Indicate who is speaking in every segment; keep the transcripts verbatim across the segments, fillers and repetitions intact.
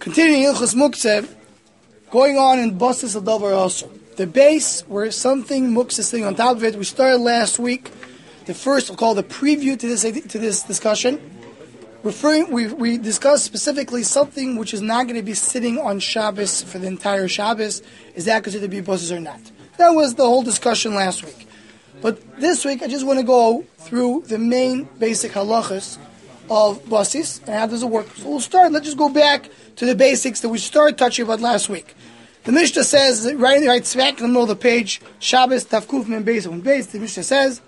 Speaker 1: Continuing Ilchus Muktzeh, going on in Basis Adavar also. The base, where something Muktzeh is sitting on top of it. We started last week. The first, we'll call the preview to this to this discussion. Referring, we we discussed specifically something which is not going to be sitting on Shabbos for the entire Shabbos. Is that considered to be Basis or not? That was the whole discussion last week. But this week, I just want to go through the main basic halachas of Basis and how does it work. So we'll start. Let's just go back to the basics that we started touching about last week. The Mishnah says, right in the right smack in the middle of the page, Shabbos Tavkuf Min Beis on Beis. The Mishnah says,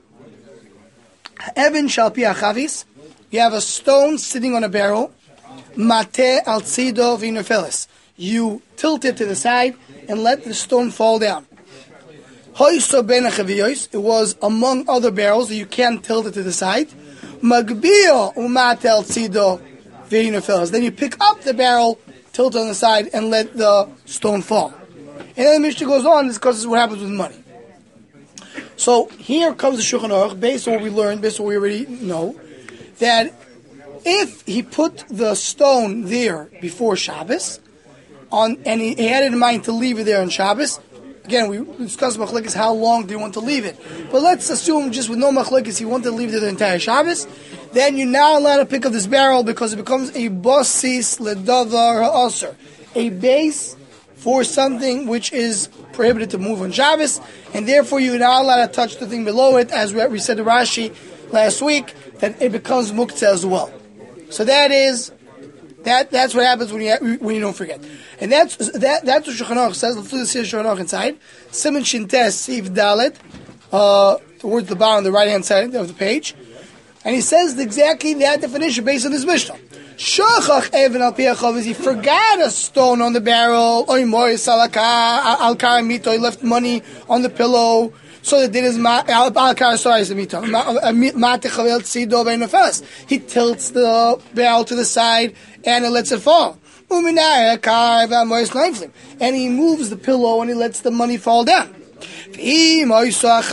Speaker 1: Evan shall pi achavis. You have a stone sitting on a barrel. Mate al tzido v'inofeles. You tilt it to the side and let the stone fall down. Hoyso ben achaviyos. It was among other barrels that you can't tilt it to the side. Magbio umate al tzido v'inofeles. Then you pick up the barrel, tilt it on the side, and let the stone fall. And then the Mishnah goes on. This is what happens with money. So here comes the Shulchan Aruch, based on what we learned, based on what we already know, that if he put the stone there before Shabbos, on and he, he had it in mind to leave it there on Shabbos, again, we discussed machlekes how long do you want to leave it. But let's assume just with no machlekes, he wanted to leave it the entire Shabbos, then you're now allowed to pick up this barrel because it becomes a basis ledavar ha'aser, a base for something which is prohibited to move on Shabbos, and therefore you're not allowed to touch the thing below it, as we said to Rashi last week, that it becomes muktzeh as well. So that is, that that's what happens when you when you don't forget. And that's that that's what Shulchan Aruch says. Let's do the Shulchan Aruch inside. Siman Shintes Sif Dalet, uh, towards the bottom, the right hand side of the page. And he says exactly that definition based on this Mishnah. Shachach even al pi achavis, he forgot a stone on the barrel. Oy moy salaka al karamito, he left money on the pillow. So the din is al kar. Sorry, mito. Mate chavel tzido v'nofes. He tilts the barrel to the side and it lets it fall. Uminay kar v'amoyis leiflim, and he moves the pillow and he lets the money fall down. Being in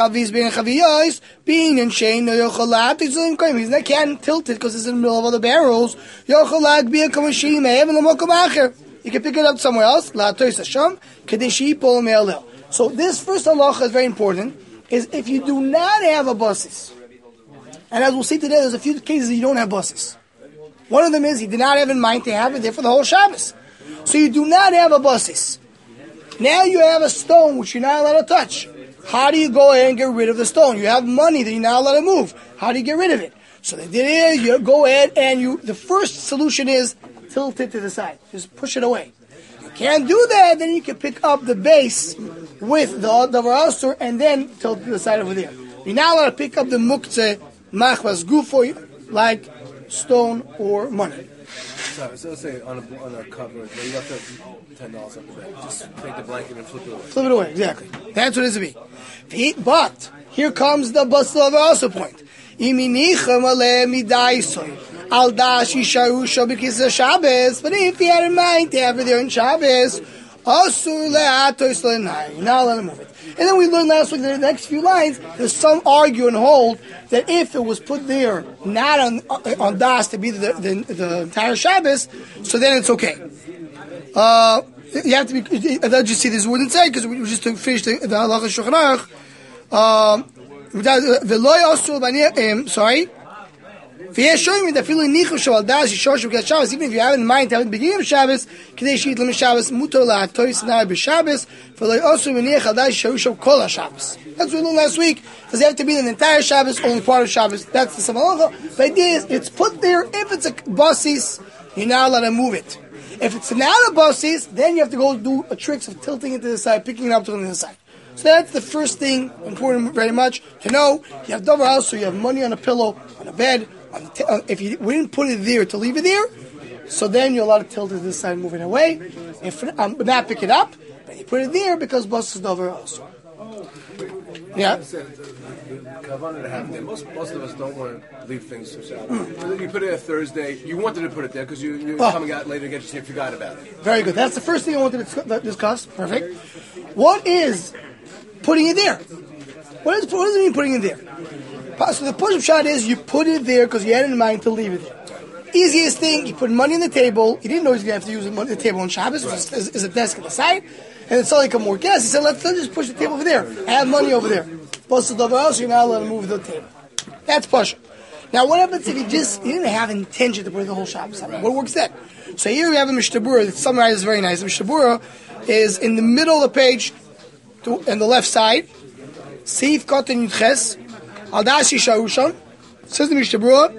Speaker 1: shame, he can't tilt it because it's in the middle of other barrels. You can pick it up somewhere else. So this first halacha is very important, is if you do not have a basis, and as we'll see today, there's a few cases that you don't have basis. One of them is he did not have in mind to have it there for the whole Shabbos. So you do not have a basis. Now you have a stone which you're not allowed to touch. How do you go ahead and get rid of the stone? You have money that you're not allowed to move. How do you get rid of it? So they did it. You go ahead and you. The first solution is tilt it to the side. Just push it away. You can't do that. Then you can pick up the base with the the asur and then tilt it to the side over there. You're not allowed to pick up the muktzeh machvas gufo like stone or money.
Speaker 2: So, so let's say on a, on a cover, you left that ten dollars up there. Just take the blanket and flip it away.
Speaker 1: Flip it away, exactly. That's what it is to be. But here comes the basel of also point. But if he had in mind to have it there in Shabbos, you're not allowed to move it. And then we learned last week in the next few lines, there's some argue and hold that if it was put there not on on das to be the, the, the entire Shabbos, so then it's okay. Uh, you have to be. I'll just see this wouldn't say because we just to finish the the halacha Shulchan Aruch. Um, sorry. Even if you have in mind to have the beginning of Shabbos, Kedei Sheit Lim Shabbos Mutar LaHatois Na'ar B'Shabbos V'Lo Also Meniach Hadai Shahushav Kol HaShabbos. That's what we learned last week. Does it have to be the entire Shabbos, only part of Shabbos? That's the Samalacha. The idea is it's put there. If it's a basis, you're not allowed to move it. If it's not a basis, then you have to go do a tricks of tilting it to the side, picking it up to the side. So that's the first thing, important very much to know. You have davar else, so you have money on a pillow, on a bed. On the t- uh, if you we didn't put it there to leave it there, so then you're allowed to tilt it to this side, move it away. If um, not pick it up, but you put it there because bus is davar also. Yeah.
Speaker 2: Most most of us don't want to leave things to Shabbos. Mm. You put it there Thursday. You wanted to put it there because you, you oh. coming out later to get you forgot about it.
Speaker 1: Very good. That's the first thing I wanted to discuss. Perfect. What is putting it there? What, is, what does it mean putting it there? So the push-up shot is you put it there because you had in mind to leave it there. easiest thing, he put money on the table. He didn't know he was going to have to use the, money, the table on Shabbos. It was just, is a desk at the side. And it's like a more guest. He said, let's, let's just push the table over there. I have money over there. Plus the double else, you're not allowed to move the table. That's Pasha. Now, what happens if he just, he didn't have intention to put the whole Shabbos on? What works then? So here we have a Mishnah Berurah that summarizes very nice. The Mishnah Berurah is in the middle of the page, to, on the left side. Seif Katan Yudches, Al Dashi Sharusham. Says the Mishnah Berurah,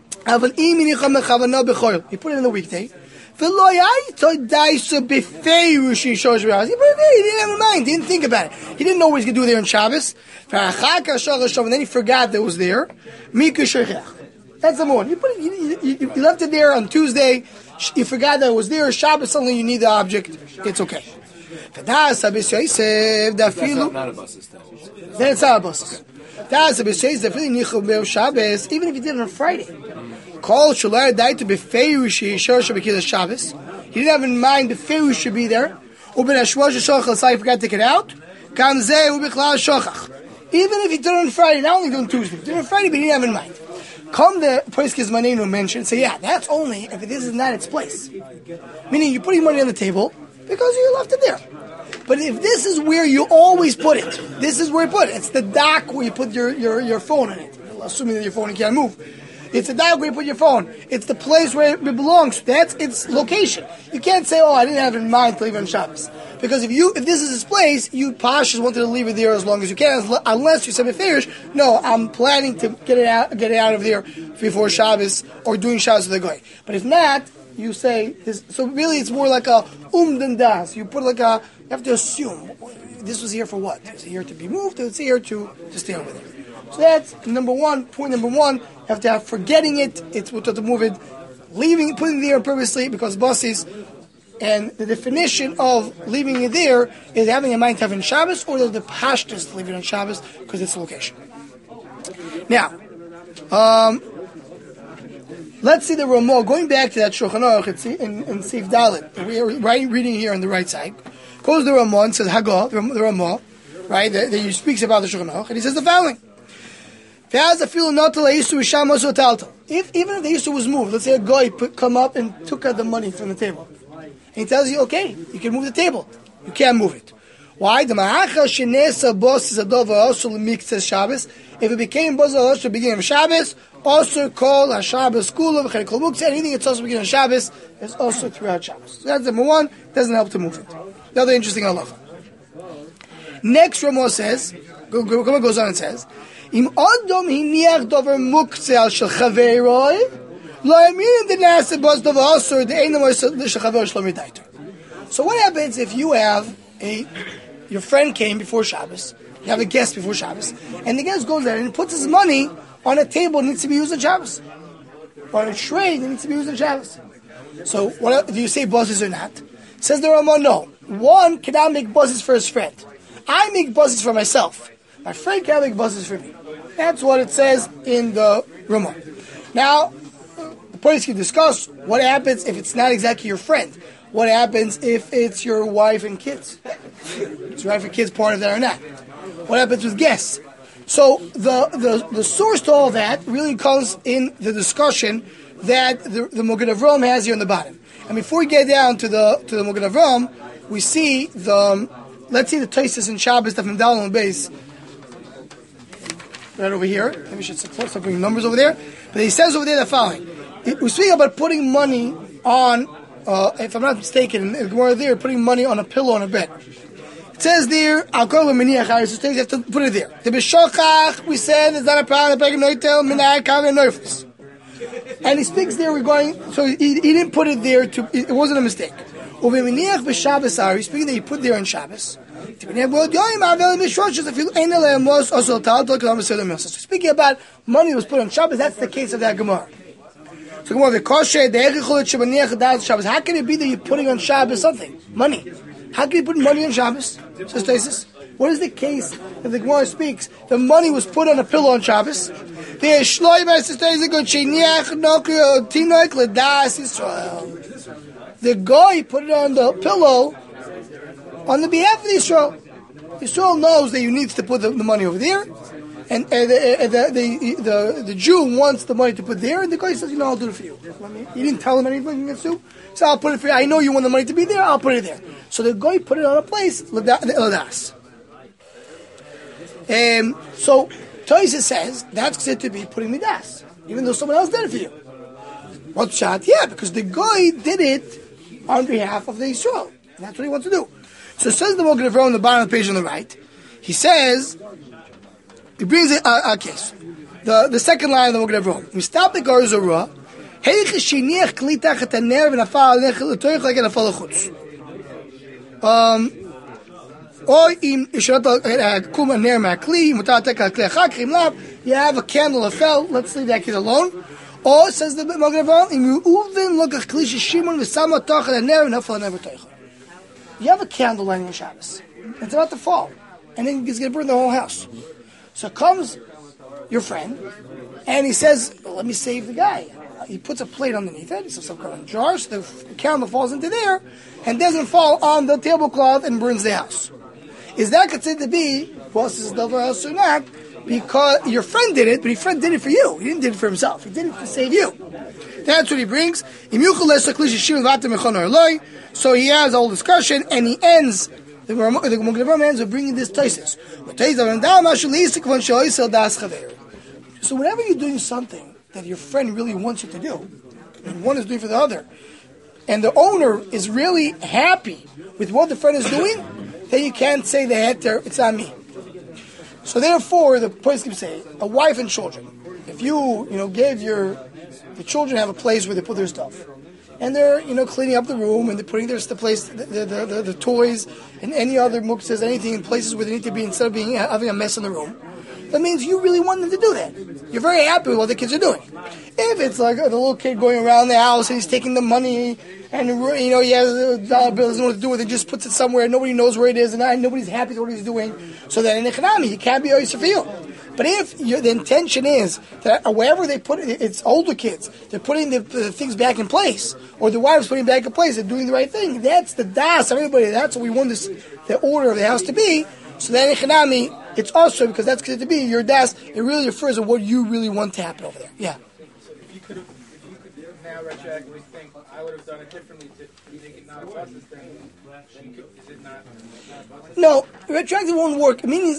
Speaker 1: he put it in the weekday. He put it there, he didn't have in mind, he didn't think about it. He didn't know what he was going to do there on Shabbos. And then he forgot that it was there. That's the one. You, put it, you, you, you left it there on Tuesday, you forgot that it was there. Shabbos, suddenly you need the object, it's okay. That's not, not a bus system. Then it's not a bus. That's a says that really Shabbos, even if you did it on Friday. Call Shalar died to be Feirushi Shosha because Shabbos. He didn't have in mind the Feirush should be there. Uben Ashwash Shochach, so he forgot to take it out. Kamzeh Ubikla Shochach. Even if he did it on Friday, not only on Tuesday, he did it on Friday, but he didn't have in mind. Come the Poiskes Manenu mentioned, say, yeah, that's only if this is not its place. Meaning you're putting money on the table because you left it there. But if this is where you always put it, this is where you put it. It's the dock where you put your, your, your phone in it. Assuming that your phone can't move. It's the dock where you put your phone. It's the place where it belongs. That's its location. You can't say, oh, I didn't have it in mind to leave it on Shabbos. Because if you if this is its place, you pashas wanted to leave it there as long as you can, unless you said beferish, no, I'm planning to get it out get it out of there before Shabbos or doing Shabbos with the goy. But if not, you say this, so really it's more like a umdan das. You put like a you have to assume this was here for what? Is it here to be moved or is it here to, to stay over there? So that's number one, point number one, you have to have forgetting it, it's what to move it, leaving putting it there purposely because buses, and the definition of leaving it there is having in mind to have in Shabbos or the pashtus to leave it on Shabbos because it's the location. Now, um, let's see the Ramah. Going back to that Shulchan Aruch in, in Seif Dalet, we are right, reading here on the right side. Goes the Ramah and says Hagah, the Ramah, right? That he speaks about the Shulchan Aruch, and he says the following: If even if the issue was moved, let's say a guy put, come up and took out the money from the table, and he tells you, okay, you can move the table, you can't move it. Why? The ma'achal shenesa boss is a dover also lemiktzes Shabbos. If it became boss also beginning of Shabbos, also called a Shabbos school of chayikol muktzeh. Anything that's also beginning of Shabbos is also throughout Shabbos. So that's number one. Doesn't help to move it. The other interesting halacha. Next, Ramah says, Ramah goes on and says, Im Adam hiniach dover muktzeh al shel chaveroi, lo yamin the nasa boss dover also the einam shel chaveroi shlomi daiter. So what happens if you have a your friend came before Shabbos, you have a guest before Shabbos, and the guest goes there and puts his money on a table that needs to be used on Shabbos, or on a tray that needs to be used on Shabbos. So, what do you say buzzes or not? Says the Ramah, no. One cannot make buzzes for his friend. I make buzzes for myself. My friend can't make buzzes for me. That's what it says in the Ramah. Now, the parties can discuss what happens if it's not exactly your friend. What happens if it's your wife and kids? Is your wife and kids part of that or not? What happens with guests? So the, the, the source to all that really comes in the discussion that the, the Mogen Avraham has here on the bottom. And before we get down to the to the Mogen Avraham, we see the um, let's see the Tosfos in Shabbos that from down on the base right over here. Maybe we should start putting numbers over there. But he says over there the following: we're speaking about putting money on. Uh, if I'm not mistaken, we're there putting money on a pillow on a bed. It says there, I'll call it meniach. You have to put it there. The b'shokach, we said, is not a problem. And he speaks there regarding, so he, he didn't put it there to, it wasn't a mistake. He's speaking that he put there on Shabbos. So speaking about money that was put on Shabbos, that's the case of that Gemara. So how can it be that you're putting on Shabbos something? Money. How can you put money on Shabbos? Says Tosfos. What is the case that the Gemara speaks? The money was put on a pillow on Shabbos. The guy put it on the pillow on the behalf of Israel. Israel knows that you need to put the, the money over there. and, and the, the, the, the, the Jew wants the money to put there, and the guy says, you know, I'll do it for you. He didn't tell him anything against you, so I'll put it for you. I know you want the money to be there, I'll put it there. So the guy put it on a place, Ladas. Um, so, Toysa says, that's considered to be putting Midas, even though someone else did it for you. What's shot? Yeah, because the guy did it on behalf of the Yisrael. And that's what he wants to do. So it says the Magen Avraham on the bottom of the page on the right. He says, he brings a, a, a case. The the second line of the Magen Avraham. Mistap the Gar Zorah, Heich shiniach kli tachat haner v'nafal alech l'toich like nafal l'chutz. Um, or im isharat kum haner ma'kli, mutar tek ha'kli achak, im lav, you have a candle that fell, let's leave that kid alone. Or, says the Magen Avraham, im yu'uvin lokach kli shishimon v'sama tachat haner v'nafal haner v'toich. You have a candle lighting on Shabbos. It's about to fall. And then it's going to burn the whole house. So comes your friend, and he says, well, let me save the guy. He puts a plate underneath it, so some kind of jar, so the candle falls into there, and doesn't fall on the tablecloth and burns the house. Is that considered to be, well, this is davar sunak, because your friend did it, but your friend did it for you. He didn't do it for himself. He did it to save you. That's what he brings. So he has a whole discussion, and he ends, the Magen Avraham ends with bringing this Tosfos. So whenever you're doing something that your friend really wants you to do, and one is doing for the other, and the owner is really happy with what the friend is doing, then you can't say the heter, it's on me. So therefore, the place keeps saying, a wife and children, if you, you know, gave your, the children have a place where they put their stuff, and they're, you know, cleaning up the room, and they're putting their the place, the the, the, the, the toys, and any other muktzahs, anything in places where they need to be, instead of being having a mess in the room. That means you really want them to do that. You're very happy with what the kids are doing. If it's like the little kid going around the house and he's taking the money, and you know he has a dollar bill, doesn't know what to do with it, just puts it somewhere, nobody knows where it is, and nobody's happy with what he's doing. So then in economy, he can't be oyster for you. But if your, the intention is that wherever they put it, it's older kids, they're putting the, the things back in place, or the wife's putting it back in place, they're doing the right thing. That's the das of everybody. That's what we want this, the order of the house to be. So then in economy, it's also because that's considered to be your das. It really refers to what you really want to happen over there. Yeah.
Speaker 3: So if you could, if you could now retroactively think, I would have done it differently to make it not a process thing. Is it not?
Speaker 1: No, retroactive won't work. I mean,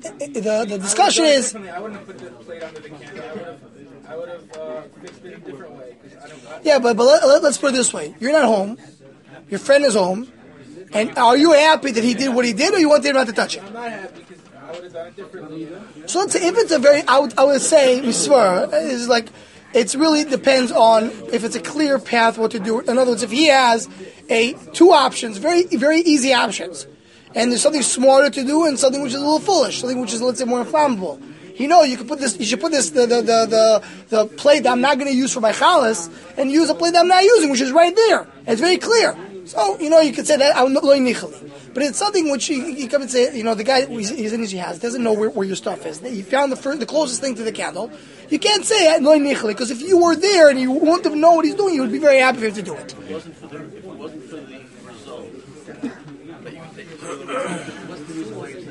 Speaker 1: the the discussion is.
Speaker 3: I wouldn't have put the plate under the candle. I would have, I would have uh, fixed it a different way. I don't, I,
Speaker 1: yeah, but but let, let, let's put it this way: you're not home. Your friend is home, and are you happy that he did what he did, or you want him not to touch it?
Speaker 3: I'm not happy because I would have done it differently.
Speaker 1: So let's say if it's a very, I would I would say misvara is like. It really depends on if it's a clear path what to do. In other words, if he has a two options, very very easy options, and there's something smarter to do and something which is a little foolish, something which is, let's say, more inflammable. You know, you can put this. You should put this the the the the, the plate that I'm not going to use for my chalas, and use a plate that I'm not using, which is right there. It's very clear. So you know, you could say that I'm not loy nichali. But it's something which you, you come and say, you know, the guy he's, he's in his house doesn't know where, where your stuff is. He found the first, the closest thing to the candle. You can't say loy nichali, because if you were there and you want to know what he's doing, you would be very happy for him to do it.
Speaker 4: If it wasn't for the, if it wasn't for the result that you, that you threw the result, it wasn't the result that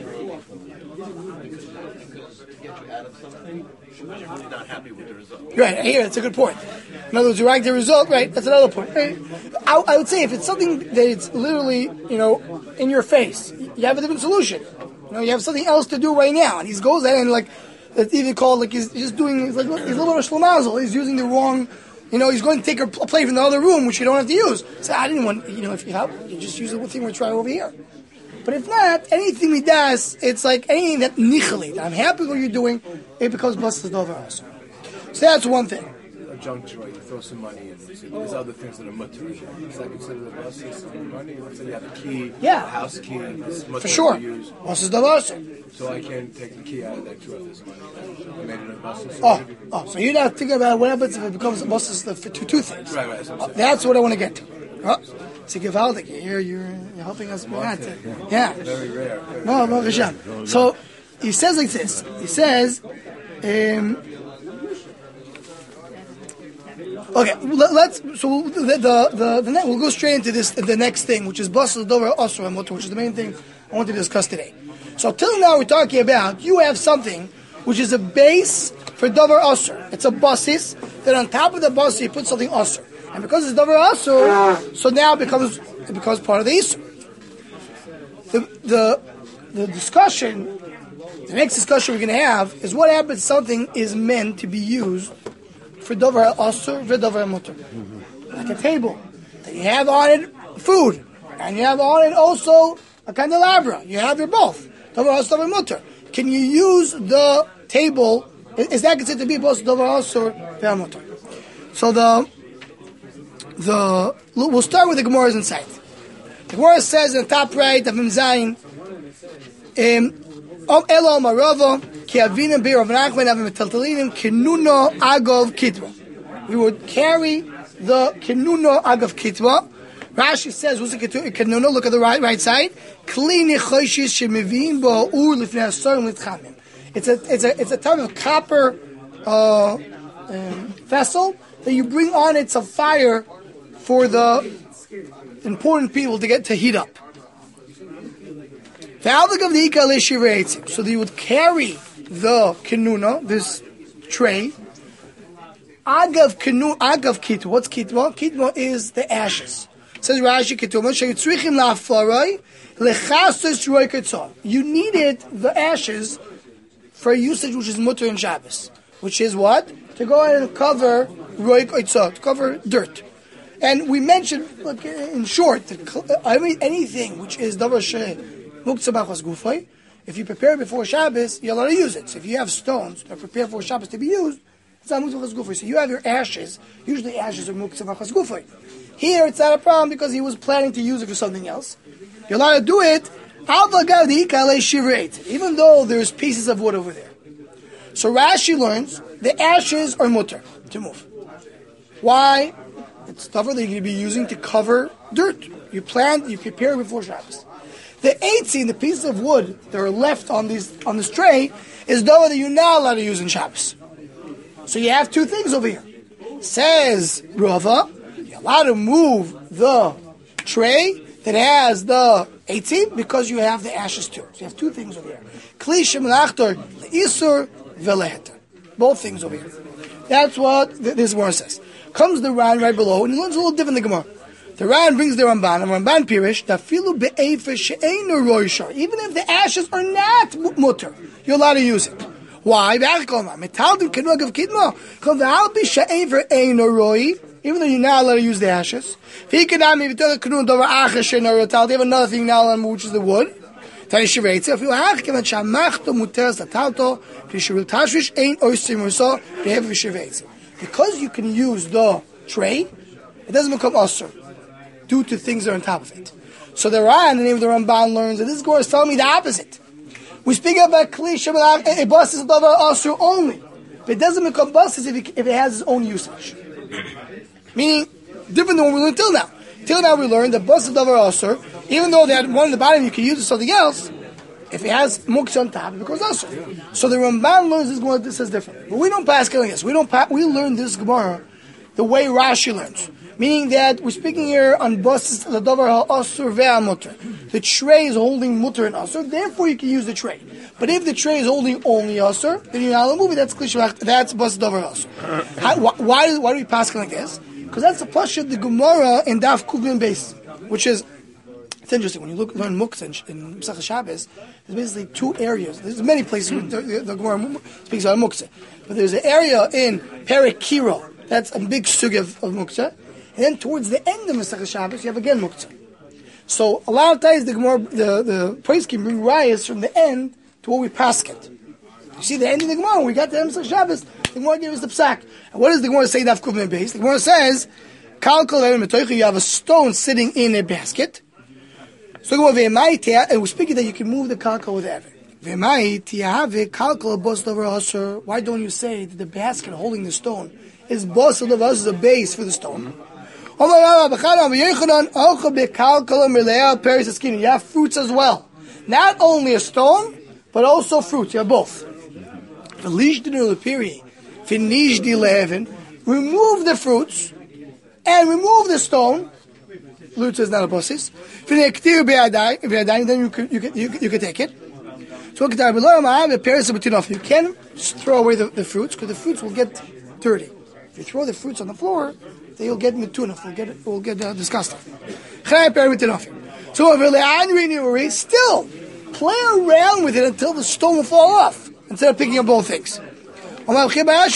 Speaker 4: you could get you out of something, because you're really not happy with the result.
Speaker 1: Right, here, that's a good point. In other words, you like the result, right? That's another point. Right? I, I would say if it's something that it's literally, you know, in your face, you have a different solution. You know, you have something else to do right now, and he goes there and like, it's even called like he's just doing, he's like, he's a little bit of shlamazel. He's using the wrong, you know, he's going to take a plate from the other room, which you don't have to use. So I didn't want, you know, if you have, you just use the thing we're trying over here. But if not, anything he does, it's like anything that nichali, that I'm happy with what you're doing, it becomes busted over also. So that's one thing.
Speaker 2: A junk drawer, you throw some money in. There's other things that are mutter. Is that considered a bus of money? Let's say you have a key,
Speaker 1: yeah.
Speaker 2: a house key, it's mutter
Speaker 1: for sure.
Speaker 2: to use.
Speaker 1: Busted over also.
Speaker 2: So I can't take the key out of that drawer if there's money. I made it a bus.
Speaker 1: Oh, oh, so you're not thinking about what happens if it becomes a busted for two, two things.
Speaker 2: Right, right. That's what,
Speaker 1: oh, that's what I want to get to. Oh. So Givaldik, you're, you're helping us. Yeah. yeah.
Speaker 2: Very rare. Very
Speaker 1: no,
Speaker 2: rare.
Speaker 1: no, no. So he says like this. He says, um, okay, let's. So the the the, the we'll go straight into this the next thing, which is basel dover osra, which is the main thing I want to discuss today. So till now we're talking about you have something which is a base for davar asur. It's a basis. Then on top of the basis you put something asur, and because it's davar asur, so now it becomes it becomes part of the isur. The the the discussion, the next discussion we're going to have is what happens. Something is meant to be used for davar asur, for davar mutar, like a table that you have on it food, and you have on it also a candelabra. You have your both davar asur, davar mutar. Can you use the table? Is that considered to be both davar asur, davar mutar? So the the we'll start with the Gemara's insight. The Gemara says in the top right of Mem Zayin, Om Elo Marava Ki Avina Bi Rav Nachman Avim Metaltalinim Kenuno Agav Kitva. We would carry the Kenuno Agav Kitva. Rashi says, "What's the Kenuno?" Look at the right right side. Kli Nechoshes Shemivim Bo Ur Lifnei Asorim Litchamim. It's a it's a it's a type of copper uh, um, vessel that you bring on it some fire for the important people to get to heat up. So that you would carry the kenuna, this tray. Agav kenu, agav kitwa. What's kitwa? Kitwa is the ashes. It says Rashi kitwa. You needed the ashes for a usage which is mutter and Shabbos, which is what? To go ahead and cover roik oitzah, to cover dirt. And we mentioned, look, in short, I mean anything which is davar sheh muktzah b'achas gufay, if you prepare before Shabbos, you're allowed to use it. So if you have stones that prepare for Shabbos to be used, it's not muktzah b'achas gufay. So you have your ashes. Usually ashes are muktzah b'achas gufay. Here it's not a problem because he was planning to use it for something else. You're allowed to do it, even though there's pieces of wood over there. So Rashi learns the ashes are mutter to move. Why? It's stuff that you're going to be using to cover dirt. You plant, you prepare before Shabbos. The eighteen, the pieces of wood that are left on these on this tray, is dough that you're not allowed to use in Shabbos. So you have two things over here. Says Rava, you're allowed to move the tray that has the eighteen because you have the ashes too. So you have two things over here. Kli shemelachtor leisur veleheter. Both things over here. That's what this Gemara says. Comes the Ran right below, and he learns a little different than the Gemara. The Ran brings the Ramban, and Ramban Pirish, dafilu be'efer she'einu roishar. Even if the ashes are not mutter, you're allowed to use it. Why? Metaldim kenuag of kidma. Come the albi she'efer einu roi. Even though you're not allowed to use the ashes. If you have another thing now, which is the wood. If you have because you can use the tray, it doesn't become usur due to things that are on top of it. So the Ran, the name of the Ramban, learns that this Gemara is telling me the opposite. We speak about kli shemelach, a bus is a davar usur only, but it doesn't become bus if it, if it has its own usage. Meaning, different than what we learned till now. Till now we learned that bus is davar usur, even though they had one in the bottom, you can use it something else. If it has muktzah on top, it becomes usur. So the Ramban learns this Gemara. This is different, but we don't pass killing this. We don't. Pa- we learn this Gemara the way Rashi learns, meaning that we're speaking here on bus the davar usur ve'amutter. The tray is holding mutter and usur, therefore you can use the tray. But if the tray is holding only usur, then you're not allowed to move it. That's klishvach. That's bus davar usur. Why? Why do we pass killing this? Because that's the pashut the Gemara in Daf Kuvin base, which is. It's interesting when you look learn muktzah in Pesach Shabbos. There's basically two areas. There's many places where the, the, the Gemara speaks about muktzah, but there's an area in Perek Kiro that's a big sug of, of muktzah, and then towards the end of Pesach Shabbos you have again muktzah. So a lot of times the Gemara, the the praise can bring rayas from the end to what we pasket. You see the end of the Gemara when we got to Pesach Shabbos, the Gemara gives us the psak. And what does the Gemara say? Daf Kuvin base. The Gemara says, you have a stone sitting in a basket. So and we're speaking that you can move the kalka with ever. Why don't you say that the basket holding the stone is boss of us is a base for the stone? You have fruits as well. Not only a stone, but also fruits. You have both. Remove the fruits and remove the stone. Lutz is not a bossis. Then you can, you can, you can, you can take it. So you can throw away the, the fruits because the fruits will get dirty. If you throw the fruits on the floor, then you'll get mitunaf. Will get will get uh, disgusting. So still play around with it until the stone will fall off instead of picking up both things. So when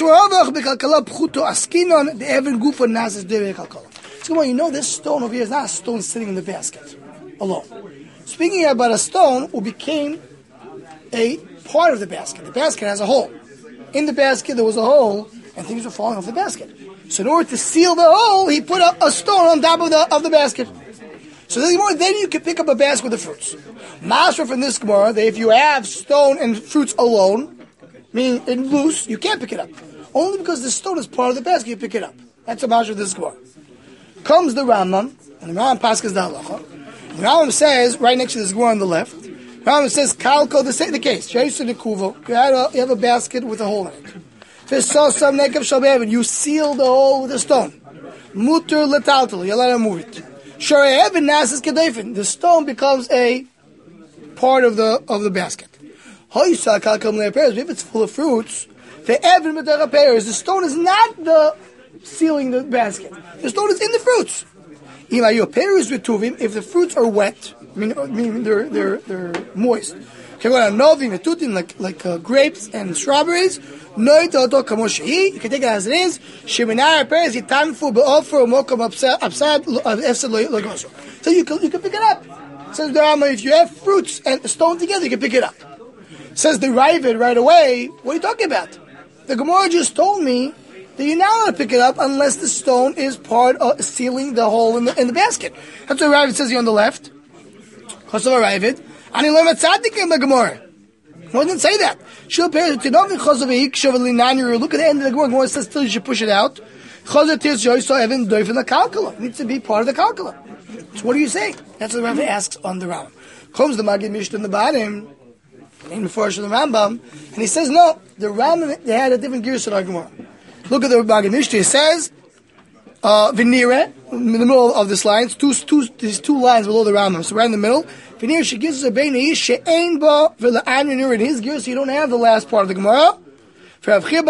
Speaker 1: you know this stone over here is not a stone sitting in the basket alone. Speaking about a stone who became a part of the basket. The basket has a hole. In the basket there was a hole and things were falling off the basket. So in order to seal the hole, he put a, a stone on top of the of the basket. So then you can pick up a basket with the fruits. Master from this Gemara that if you have stone and fruits alone, meaning in loose, you can't pick it up. Only because the stone is part of the basket, you pick it up. That's a master of this Gemara. Comes the Rambam, and the Rambam passes the halacha. The Rambam says, right next to this Gemara on the left, the Rambam says, Kalko, the, the case, you have a basket with a hole in it. You seal the hole with a stone. Mutter letaltal, you let him move it. The stone becomes a part of the of the basket. If it's full of fruits, the stone is not the sealing the basket. The stone is in the fruits. If the fruits are wet, I mean, I mean they're they're they're moist. Like like uh, grapes and strawberries. You can take it as it is. So you can you can pick it up. Says the Rambam, if you have fruits and stone together, you can pick it up. Says the Ravid right away. What are you talking about? The Gemara just told me that you're not allowed to pick it up unless the stone is part of sealing the hole in the in the basket. That's what Ravid says here on the left. Kosovo Ravid. And he learned tzaddik in the Gemara. Well, didn't say that. Look at the end of the Gemara. Gemara says still you should push it out. It needs to be part of the calcula. So what are you saying? That's what the Rambam asks on the Rambam. Comes the Magid Mishnah in the bottom, in the first of the Rambam, and he says no. The Rambam they had a different gear to the Gemara. Look at the Magid Mishnah. He says, uh, "V'nire," in the middle of this line, two, two, these two lines below the Rambam. So right in the middle. V'nire she gives us a beinei she'ein bo v'la'an v'nire in his gear, so you don't have the last part of the Gemara. Says the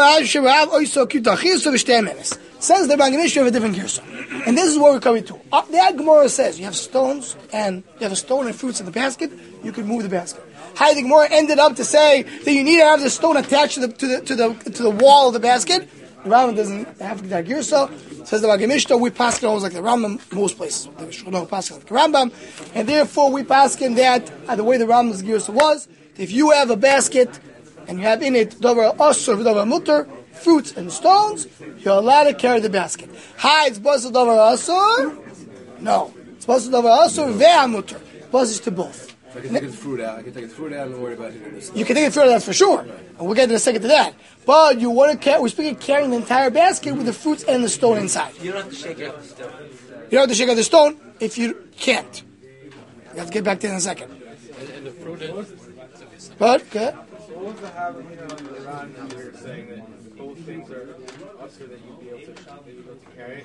Speaker 1: Magid Mishnah have a different gear. And this is what we're coming to. Up that Gemara says you have stones and you have a stone and fruits in the basket, you can move the basket. How the Gemara ended up to say that you need to have the stone attached to the to the to the to the wall of the basket. The Rambam doesn't have that gear. So says the Magid Mishnah, we pass it always like the Rambam most places. The Shulchan pass it like the Rambam, and therefore we pass in that uh, the way the Rambam's gear was. If you have a basket and you have in it davar asur v'davar mutter, fruits and stones, you're allowed to carry the basket. Hi, it's based davar asur. No, it's based davar asur ve'amutter. Based to both.
Speaker 2: So I can take the fruit out. I can take the fruit out and don't worry about it.
Speaker 1: You can take the fruit out, that's for sure. And we'll get in a second to that. But you want to carry, we're speaking of carrying the entire basket with the fruits and the stone inside.
Speaker 4: You don't have to shake out the stone.
Speaker 1: You don't have to shake out the stone if you can't. You have to get back to that in a second.
Speaker 4: And, and the fruit is...
Speaker 1: But, okay.
Speaker 3: So what was the habit, you know, around now we were saying that both things are usher that you'd be able to, be able to carry?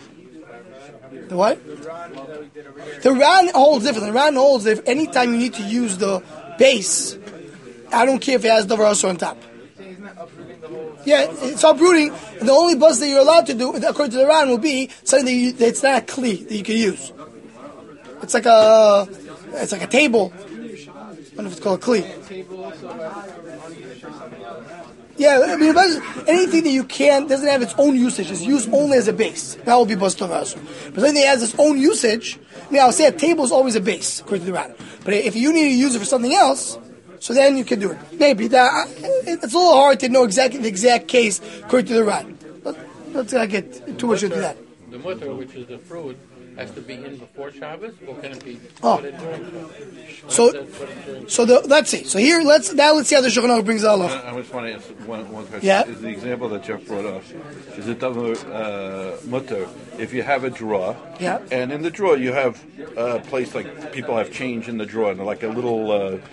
Speaker 1: The what?
Speaker 3: The Ran that we did over here.
Speaker 1: The Ran holds different. The Ran holds that if anytime you need to use the base, I don't care if it has the also on top.
Speaker 3: Isn't that uprooting the whole...
Speaker 1: Yeah, it's uprooting. And the only buzz that you're allowed to do, according to the Ran, will be something that, you, that it's not a kli that you can use. It's like a, it's like a table. I don't know if it's called a kli.
Speaker 3: Table also has on usage or something else.
Speaker 1: Yeah, I mean, anything that you can doesn't have its own usage. It's used only as a base. That will be buzz tov also. But something that has its own usage, I mean, I would say a table is always a base, according to the Ran. But if you need to use it for something else, so then you can do it. Maybe. That, it's a little hard to know exactly the exact case according to the Ran. But let's not get too much into that.
Speaker 5: The mutter, which is the fruit, has to be in before Shabbos, or can it be
Speaker 1: Oh.
Speaker 5: put in during Shabbos?
Speaker 1: So, so the, let's see. So here, let's now let's see how the Shulchan Aruch brings the
Speaker 6: I,
Speaker 1: halacha.
Speaker 6: I just want to ask one, one question.
Speaker 1: Yeah.
Speaker 6: Is the example that Jeff brought up, is it double uh, mutter, if you have a drawer,
Speaker 1: Yeah.
Speaker 6: and in the drawer you have a place like people have change in the drawer, and like a little uh,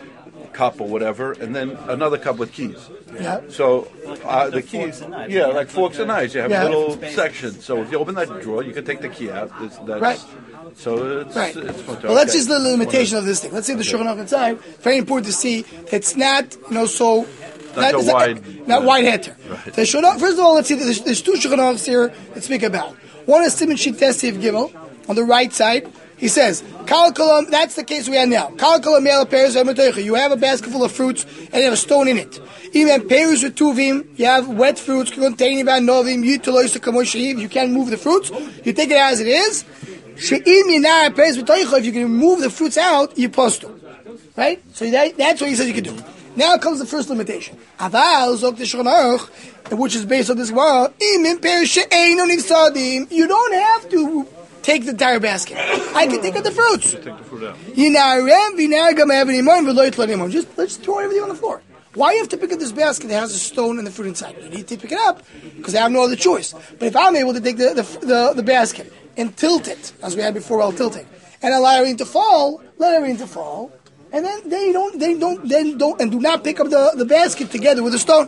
Speaker 6: cup or whatever, and then another cup with keys.
Speaker 1: Yeah.
Speaker 6: So uh, the keys, yeah, like forks and knives. You have
Speaker 1: Yeah.
Speaker 6: little sections. So if you open that drawer, you can take the key out. It's, that's,
Speaker 1: Right.
Speaker 6: So it's,
Speaker 1: Right.
Speaker 6: it's much,
Speaker 1: Well, that's
Speaker 6: okay.
Speaker 1: just the limitation of this thing. Let's say the Shulchan Aruch inside. Very important to see it's not, you know, so
Speaker 6: Not so
Speaker 1: it's not,
Speaker 6: wide.
Speaker 1: not
Speaker 6: Right.
Speaker 1: wide heter.
Speaker 6: Right.
Speaker 1: The Shulchan Aruch- First of all, let's see. There's, there's two Shulchan Aruchs here that speak about. One is Siman Shit Tesiv Gimel on the right side. He says, "Kal kolam." That's the case we have now. Kal kolam mele pears v'metoicha. You have a basket full of fruits and you have a stone in it. Even pears with tuvim. You have wet fruits containing about novim. Utilois to kamoshiv. You can't move the fruits. You take it as it is. She'im yinar pears v'toicha. If you can move the fruits out, you post them. Right. So that, that's what he says you can do. Now comes the first limitation. Aval zok the Shulchan Aruch, which is based on this Gemara. Imin pears she'einu nifsadim. You don't have to take the entire basket. I can take out the fruits.
Speaker 6: Take the fruit out.
Speaker 1: Yinarem v'nargam avnimon v'lo yitlanimon. Just let's throw everything on the floor. Why do you have to pick up this basket that has a stone and the fruit inside? You need to pick it up because I have no other choice. But if I'm able to take the the, the, the basket and tilt it, as we had before while tilting, and allow everything to fall, let everything to fall, and then they don't, they don't, then don't, and do not pick up the, the basket together with the stone.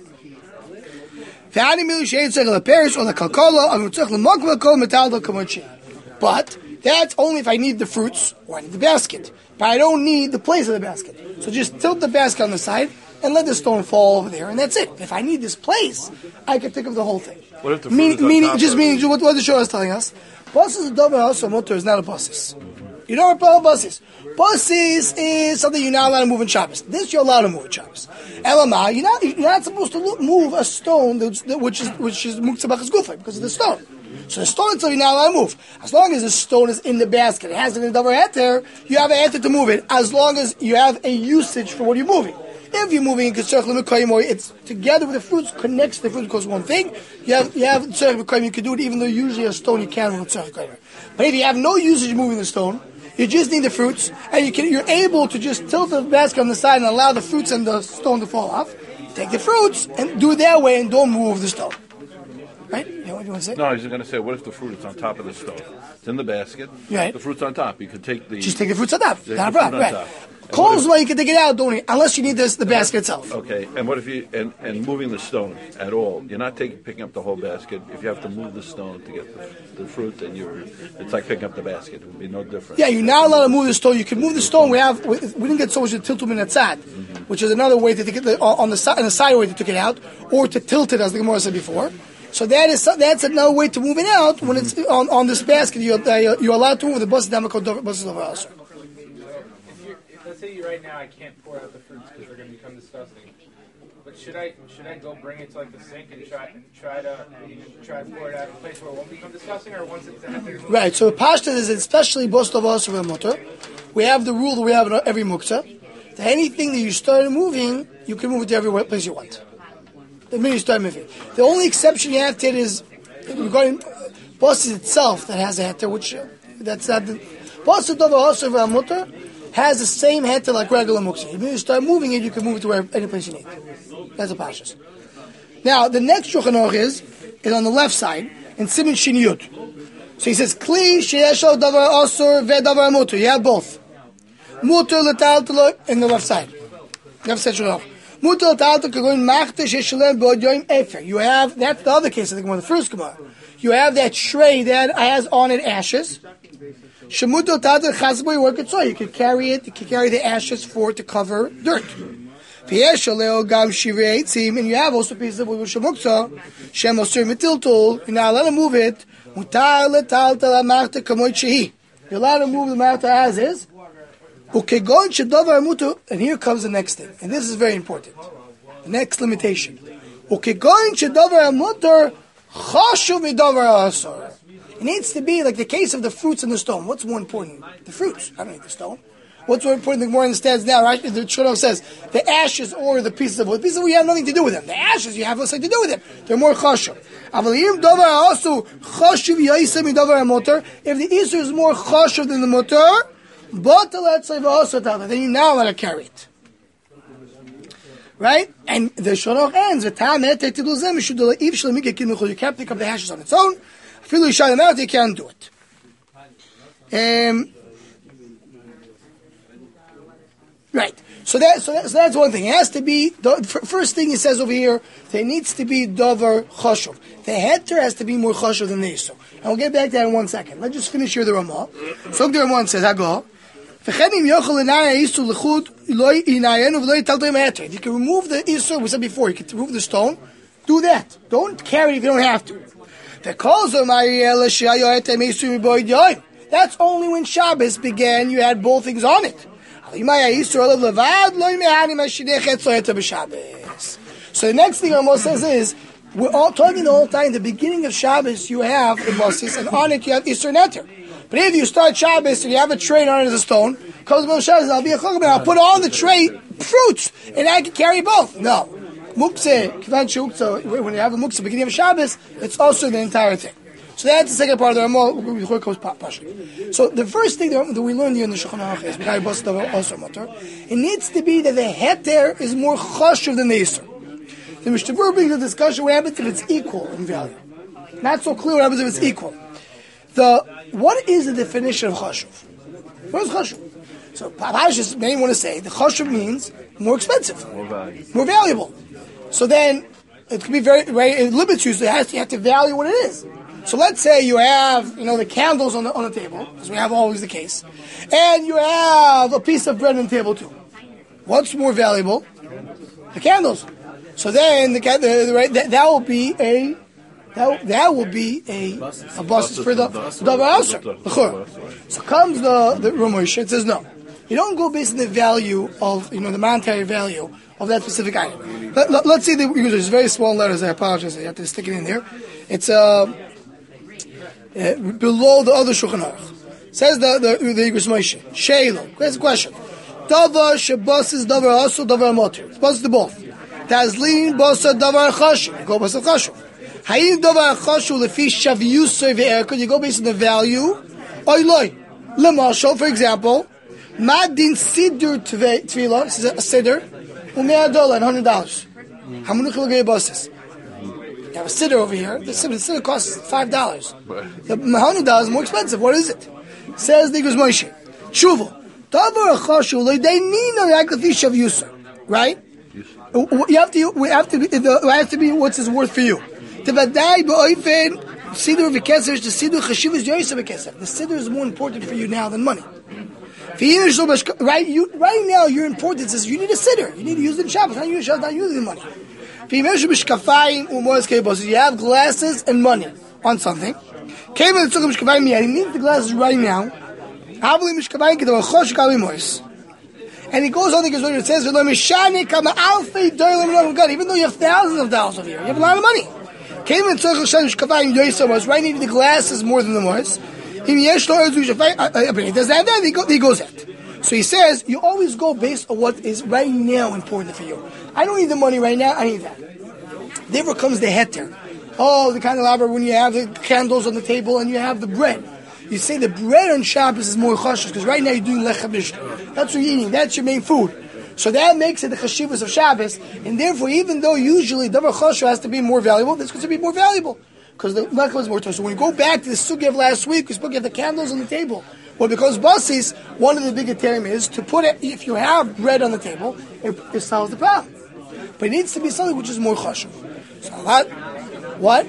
Speaker 1: But that's only if I need the fruits or I need the basket. But I don't need the place of the basket. So just tilt the basket on the side and let the stone fall over there, and that's it. If I need this place, I can pick up the whole thing.
Speaker 6: What if the fruit
Speaker 1: meaning,
Speaker 6: is on
Speaker 1: meaning
Speaker 6: top
Speaker 1: just
Speaker 6: of
Speaker 1: meaning
Speaker 6: it?
Speaker 1: what, what the show is telling us. Basis is davar also motor is not a basis. You know what a basis? Basis is something you're not allowed to move in Shabbos. This you're allowed to move in Shabbos. Elamah, you're not you're not supposed to lo- move a stone that's, that, which is which is muktzabachas gufa because of the stone. So the stone itself you're not allowed to move. As long as the stone is in the basket, it has it in the davar heter, you have a heter to move it. As long as you have a usage for what you're moving. If you're moving in Ketzerach L'Mekayim, or it's together with the fruits, connects the fruits because one thing, you have you have Ketzerach L'Mekayim, you can do it even though usually a stone you can't move Ketzerach L'Mekayim. But if you have no usage moving the stone, you just need the fruits, and you can, you're able to just tilt the basket on the side and allow the fruits and the stone to fall off. Take the fruits and do it that way and don't move the stone. Right? You know what you want to say?
Speaker 6: No, I was going to say, what if the fruit is on top of the stove? It's in the basket.
Speaker 1: Right.
Speaker 6: The fruit's on top. You could take the...
Speaker 1: Just take the fruits on top.
Speaker 6: Take
Speaker 1: Not a
Speaker 6: the fruit
Speaker 1: problem.
Speaker 6: on
Speaker 1: Right.
Speaker 6: top. And
Speaker 1: Close
Speaker 6: what
Speaker 1: well, you can take it out, don't you? Unless you need this, the basket itself.
Speaker 6: Okay, and what if you and, and moving the stone at all? You're not taking picking up the whole basket. If you have to move the stone to get the, the fruit, then you're it's like picking up the basket. It would be no different.
Speaker 1: Yeah, you're not allowed to move the stone. You can move the stone. We have we, we didn't get so much to tilt them in that side, which is another way to take it on the side, on the side way to take it out, or to tilt it, as the Gemara said before. So that is that's another way to move it out when it's on, on this basket. You're, uh, you're allowed to move the bus down because buses over also.
Speaker 3: Let's say you right now I can't pour out the fruits because they're going to become disgusting. But should I should I go bring it to like the sink and try and try to try to pour it out in a place where it won't become disgusting, or once it's out there?
Speaker 1: Right. So pashta is especially bostov also motor. We have the rule that we have in every muktzah that anything that you start moving, you can move it to every place you want. The minute you start moving, the only exception you have to it is regarding bosses itself that has a heter, which uh, that's not the bostov also motor. Has the same heter like regular muktzah. If you start moving it, you can move it to where, any place you need. That's a pashas. Now, the next Shulchan Aruch is, is on the left side, in Siman Shin Yud. So he says, Kli sheyesho davar asur ve'davar muter. You have both. Muter l'taltalo in the left side. Left side Shulchan Aruch. Muter l'taltalo kagoin machte sheshalem bod yoim efer. You have, that's the other case, I think one of the first Gemara. You have that tray that has on it ashes. Shemuto tata chazboy work it so you can carry it. You can carry the ashes for it to cover dirt. Pieshaleo gam shirei tzim, and you have also pieces of wood shemuksa shemosir mitiltul. You're not allowed to move it. Mutar letalta lamarta kamoy shehi. You're allowed to move the marta as is. Ukegon shedavar mutu, and here comes the next thing, and this is very important. The next limitation. Ukegon shedavar mutar chashuv midavar asor. It needs to be like the case of the fruits and the stone. What's more important? The fruits. I don't need the stone. What's more important? The more understands now, right? The Shulchan says the ashes or the pieces of wood. The pieces of wood, you have nothing to do with them. The ashes, you have nothing to do with them. They're more chashuv. If the Isur is more chashuv than the motor, then you now let her carry it. Right? And the Shulchan ends. You can't pick up the ashes on its own. You can't do it. Um, right. So that, so, that, so that's one thing. It has to be, the first thing he says over here, there needs to be davar chashuv. The heter has to be more chashuv than the isur. And we'll get back to that in one second. Let's just finish here the Ramah. So the Ramah says, Hago, if you can remove the isur, we said before, you can remove the stone, do that. Don't carry it if you don't have to. That's only when Shabbos began, you had both things on it. So the next thing Ramos says is, we're all talking the whole time, the beginning of Shabbos, you have the basis, and on it you have Isur Neter. But if you start Shabbos and you have a tray on it as a stone, comes Moshe says, I'll be a chokabah, I'll put on the tray fruits, and I can carry both. No. Muktzeh, when you have a muktzeh, beginning of Shabbos, it's also the entire thing. So that's the second part of the Ramah. So the first thing that we learned here in the Shulchan Aruch is it needs to be that the heter is more chashuv than the isur. The Mishnah Berurah brings a discussion what happens if it's equal in value. Not so clear what happens if it's equal. The what is the definition of chashuv? What is chashuv? So Pashas may want to say the chashuv means more expensive,
Speaker 6: More valuable.
Speaker 1: more valuable. So then it can be very, very it limits you. So it has to, you have to value what it is. So let's say you have, you know, the candles on the on the table, as we have always the case, and you have a piece of bread on the table too. What's more valuable? The candles. So then the, the, the right that, that will be a that, that will be a a basis for the davar asur. So comes the the Ramosh and says no, you don't go based on the value of you know the monetary value of that specific item. Let, let, let's see the it's very small letters. I apologize. I have to stick it in there. It's a. Uh, Uh, below the other Shulchan Aruch. Says the the the Igros Moshe. Sheilo. Here's the question. Davar shebas is davar asu davar moter. It's supposed to both. Tazlin basa davar chashuv. Go basa chashuv. Hayim davar chashuv lefi shaviyusay ve'erkod. You go based on the value. Oy loy. Lemashal, for example, madin sidur tvila. This is a sidur. Umea dollar, one hundred dollars. How many kilogay basis? You have a sitter over here. The sitter, the sitter costs five dollars. The hundred dollars is more expensive. What is it? Says the Igros Moshe. Tshuva. Davar chashuv le'dainina yaklefi shaviyusay. Right? You have to. We have to be. It has to be what's his worth for you. The vadai be'oifen sidur v'keser. The sidur chashivus yoysa v'keser. The sidur is more important for you now than money. Right? You right now your importance is you need a sitter. You need to use it in Shabbos. Not use not using the money. You have glasses and money on something. He needs the glasses right now. And he goes on and goes, it says, even though you have thousands of dollars over here, you have a lot of money. Right, needing the glasses more than the mois. He doesn't have that, he goes at. So he says, you always go based on what is right now important for you. I don't need the money right now, I need that. Therefore comes the heter. Oh, the candelabra, when you have the candles on the table and you have the bread. You say the bread on Shabbos is more chashuv, because right now you're doing lechem mishnah. That's what you're eating, that's your main food. So that makes it the chashivas of Shabbos, and therefore even though usually davar chashuv has to be more valuable, this is going to be more valuable. Because the lechem is more tough. So when you go back to the sugya of last week, we spoke of the candles on the table. Well, because basis, one of the big terms is to put it, if you have bread on the table, it, it solves the problem. But it needs to be something which is more chashuv. So what? What?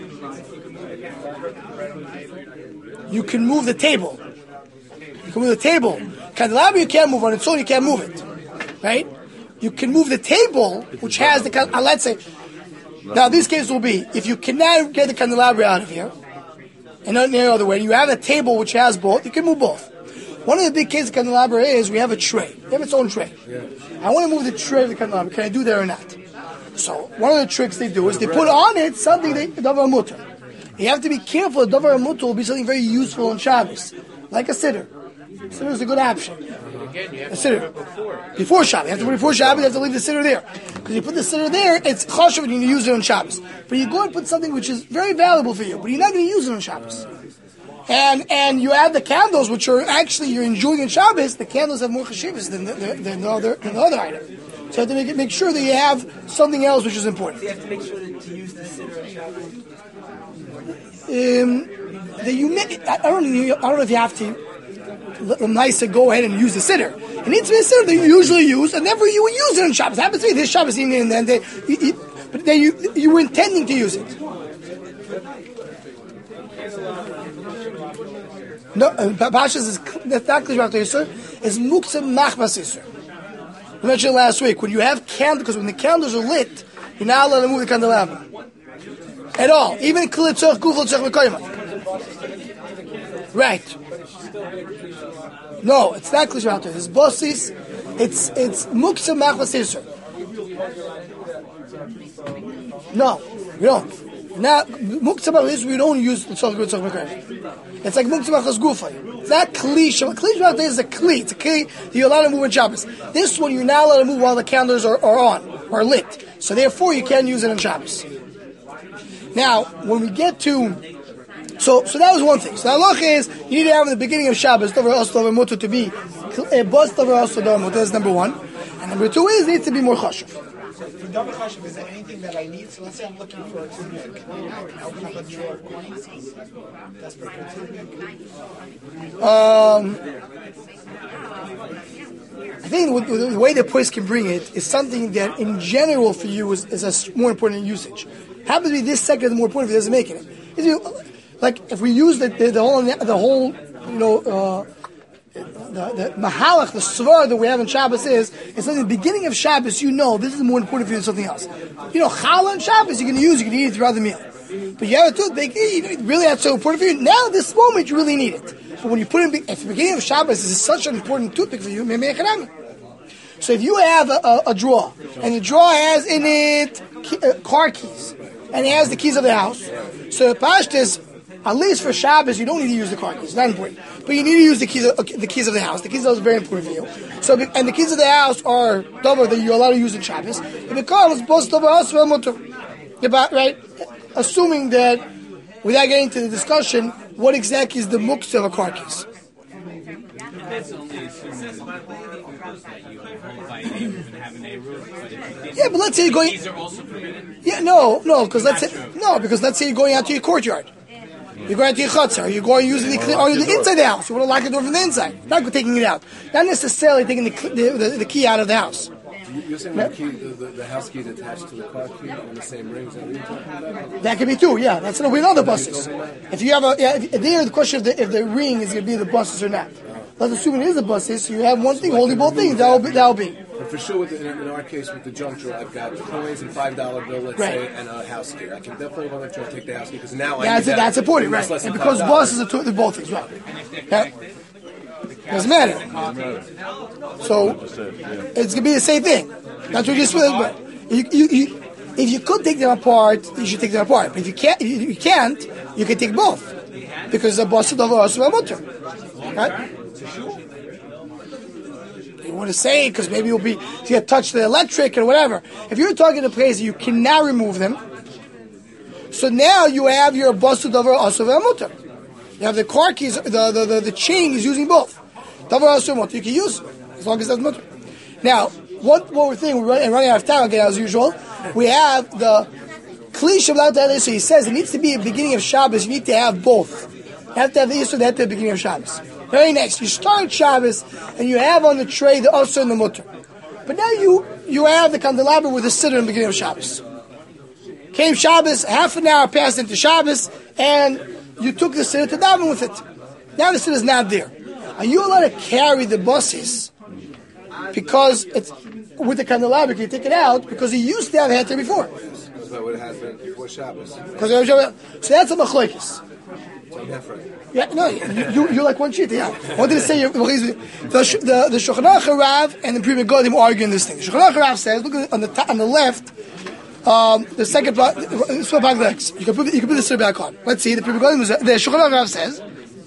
Speaker 1: You can move the table. You can move the table. Candelabra you can't move on its own, you can't move it. Right? You can move the table, which has the, uh, let's say, now this case will be, if you cannot get the candelabra out of here, and not in any other way, you have a table which has both, you can move both. One of the big cases of candelabra is we have a tray. They have its own tray. Yeah. I want to move the tray of the candelabra. Can I do that or not? So one of the tricks they do is they put on it something they davar mutar. You have to be careful. Davar mutar will be something very useful on Shabbos, like a sitter. Sitter is a good option. A sitter before Shabbos. You have to put it before Shabbos. You have to leave the sitter there because you put the sitter there. It's chashuv and you need to use it on Shabbos. But you go and put something which is very valuable for you, but you're not going to use it on Shabbos. And and you have the candles, which are actually you're enjoying in Shabbos. The candles have more chashivas than the, the, than the other than the other item. So you have to make it, make sure that you have something else which is important.
Speaker 7: So you have to make sure that to use the sitter on Shabbos.
Speaker 1: Um, that you may, I don't know. I don't know if you have to. Nice to go ahead and use the sitter. It needs to be a siddur that you usually use, and never you would use it on Shabbos. It happens to be this Shabbos evening, and then they, you, you, but then you you were intending to use it. No, uh, Pashas is that's not clear about the Yisur. It's muktzah machmas Yisur. We mentioned last week when you have candles, because when the candles are lit, you're not allowed to move the candelabra at all, even klitzach gufel tzach mekayma. Right. No, it's not klitzach mekayma. It's bossis. It's it's muktzah machmas Yisur. No, we don't. Now, muktzah machmas we don't use tzach tzach mekayma. It's like muktzah machmas gufa. It's not kli. Kli shvat is a kli. It's a kli that you're allowed to move in Shabbos. This one you're not allowed to move while the candles are, are on or lit. So therefore, you can't use it on Shabbos. Now, when we get to so so that was one thing. So the halacha is you need to have in the beginning of Shabbos davar also davar mutar to be a bus davar also davar mutar. That's number one, and number two is it needs to be more chashuv.
Speaker 8: For double chashuv, is there anything that I need? So let's say I'm looking for a tunic. Can I open up a drawer of coins? Desperate for a tunic.
Speaker 1: Um, I think the, the way the price can bring it is something that, in general, for you is, is a more important usage. Happens to be this second is more important if it doesn't make it. If you, like if we use the, the, the whole the whole you know. Uh, The, the mahalach, the svar that we have in Shabbos is, it's like the beginning of Shabbos, you know, this is more important for you than something else. You know, challah on Shabbos, you can use, you can eat it throughout the meal. But you have a toothpick, you know, really that's so important for you. Now, this moment, you really need it. But when you put it in, at the beginning of Shabbos, this is such an important toothpick for you, so if you have a, a, a drawer, and the drawer has in it key, uh, car keys, and it has the keys of the house, so the pashtus, at least for Shabbos, you don't need to use the car keys. It's not important. But you need to use the keys of, the keys of the house. The keys of the house is very important for you. So, and the keys of the house are davar that you're allowed to use in Shabbos. And the car is supposed to davar right? Assuming that, without getting into the discussion, what exactly is the muktzah of a car keys?
Speaker 9: That's only assuming that you hold by neighbors and have a neighbor.
Speaker 1: Yeah, but let's say you're going.
Speaker 9: Keys are also permitted.
Speaker 1: Yeah, no, no, because let's say no, because let's say you're going out to your courtyard. You're going to your chutzah, you're going using the, or the inside the house. You want to lock the door from the inside, not taking it out. Not necessarily taking the the, the, the key out of the house.
Speaker 2: You're saying the, key, the, the, the house key is attached to the car key on the same ring? Is that what you're talking about?
Speaker 1: That could be too, yeah. That's we know the buses. If you have a, yeah, if, there the question of the, if the ring is going to be the buses or not. Let's assume it is the buses, so you have one thing holding both things. That will be. That will be.
Speaker 2: But for sure, with the, in our case with the junk drawer, I've got coins and five dollar bill, let's
Speaker 1: right.
Speaker 2: say, and a house key. I can definitely go to take the house key because now
Speaker 1: yeah,
Speaker 2: I
Speaker 1: need that. That's important, right? And because buses are two, they're both things, right? Yeah. Doesn't matter. So it's gonna be the same thing. That's what you just. But you, you, you, if you could take them apart, you should take them apart. But if you can't, if you can't, you can take both because the bus is also mutter, right? You want to say because maybe you'll be you get touch the electric or whatever. If you're talking to a place that you cannot remove them, so now you have your basu davar also mutter. You have the car keys, the the, the, the chain is using both. Davar also mutter. You can use as long as that's mutter. Now, one more thing we're running, running out of time again as usual. We have the klish of that. So he says it needs to be a beginning of Shabbos. You need to have both. You have to have the Yisur at the beginning of Shabbos. Very next, you start Shabbos and you have on the tray the Asr and the Mutter. But now you you have the candelabra with the siddur in the beginning of Shabbos. Came Shabbos, half an hour passed into Shabbos, and you took the siddur to daven with it. Now the siddur is not there. Are you allowed to carry the buses because it's with the candelabra? Can you take it out because you used to have had there before?
Speaker 2: Because that would have happened before Shabbos.
Speaker 1: So that's a machlokes. Yeah, no, you, you, you're like one sheet, yeah. I wanted to say, the, the, the Shulchan Aruch Rav and the Pri Megadim arguing this thing. The Shulchan Aruch Rav says, look at on the top, on the left, um, the second block, you can put you can put the siddur back on. Let's see, the Pri Megadim, the Shulchan Aruch Rav says,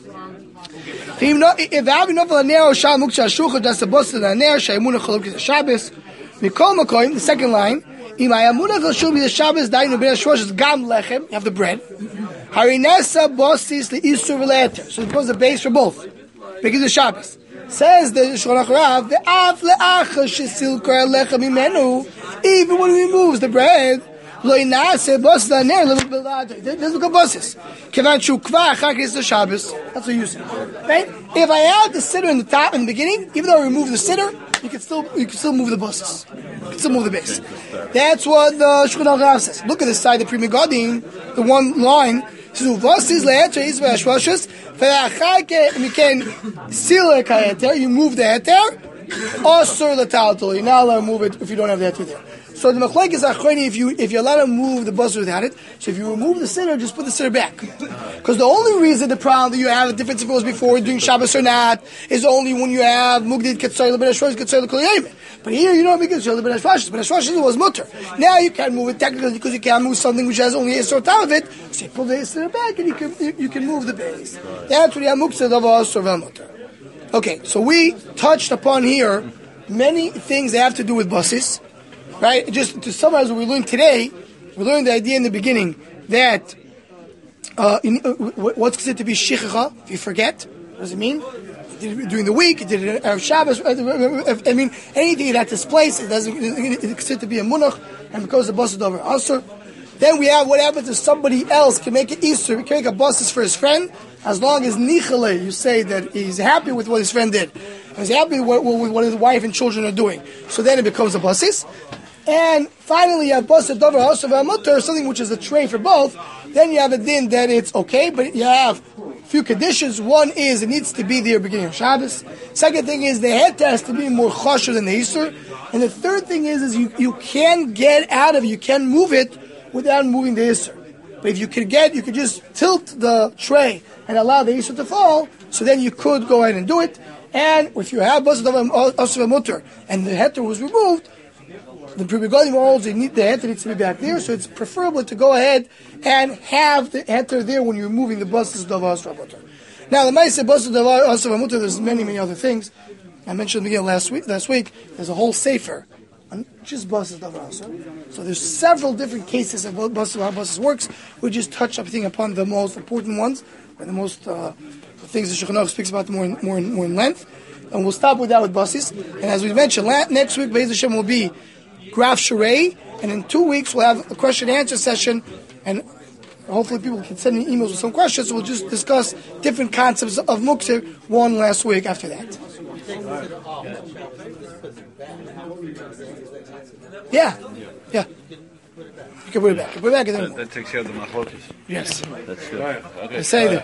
Speaker 1: if the Avi Novel Anero Shal Mukcha Shulchan, that's the boss of the Anero, Shayamuna Chaluk Shabbos, Mikol Makoim, the second line, Imayamuna Chal Shul Shabbos, Dainu Ben Shrosh is Gam Lechem, you have the bread. Harinesa Bossis the Isur V'Leter. So it becomes the base for both. Because the Shabbos. Says the Shulchan Aruch Rav, the Av Le'acha Shesil Kar Lechem Imenu. Even when he removes the bread, Lo inase bus da ner little bit. There's no buses. Kevan shu kva achakis the Shabbos. That's what you say, right? If I add the sitter in the top in the beginning, even though I remove the sitter, you can still you can still move the buses. You can still move the base. That's what the Shulchan Aruch Rav says. Look at the side of the Pri Megadim, the one line. So buses leheter is v'ashvashus v'achake miken sila kayeter. You move the heter. Osur l'taltal. You're not allowed to move it if you don't have the heter there. So the machlek is achroini if you if you're allowed to move the buzzer without it. So if you remove the sitter, just put the sitter back. Because the only reason the problem that you have a difference if it was before doing Shabbos or not is only when you have mugdid ketzayla ben ashvash ketzayla kol yom. But here you don't make ketzayla ben ashvash. Ben ashvash was mutter. Now you can't move it technically because you can't move something which has only a sort out of it. So you pull the sitter back and you can you, you can move the base. That's what you have muktzah dava asur mutter. Okay, so we touched upon here many things that have to do with buses. Right? Just to summarize what we learned today, we learned the idea in the beginning that uh, in, uh, what's considered to be shichacha, if you forget, what does it mean? You did it during the week, you did it on Shabbos, I mean, anything that displaces, it doesn't, it's considered to be a munach, and because the bus is over also. Then we have what happens if somebody else can make it Easter, can make a buses for his friend, as long as nichale, you say that he's happy with what his friend did. He's happy with, with what his wife and children are doing. So then it becomes a buses. And finally, you have bus davar hasav mutter, something which is a tray for both. Then you have a din that it's okay, but you have a few conditions. One is it needs to be there beginning of Shabbos. Second thing is the head has to be more chasher than the Easter. And the third thing is is you, you can get out of it, you can move it without moving the Easter. But if you could get, you could just tilt the tray and allow the Easter to fall. So then you could go ahead and do it. And if you have bus davar hasav mutter and the heter was removed, the Pri Megadim holds the heter needs to be back there, so it's preferable to go ahead and have the heter there when you're moving the buses davar hasav mutter. Now, the Ma'aseh buses davar hasav mutter, there's many, many other things. I mentioned again last week. Last week, there's a whole sefer on just buses davar hasav. So there's several different cases of buses, how buses works. We just touch, I think, upon the most important ones, and the most uh, the things the Shulchan Aruch speaks about more in, more in, more in length. And we'll stop with that with buses. And as we mentioned, next week, Be'ez Hashem will be Graf Sharei, and in two weeks we'll have a question and answer session, and hopefully people can send me emails with some questions, so we'll just discuss different concepts of Muktzah one last week after that. Yeah, yeah. You can put it back. You put it back.
Speaker 6: That, that takes care of the machlokas.
Speaker 1: Yes.
Speaker 6: That's good. Okay.
Speaker 1: Say that.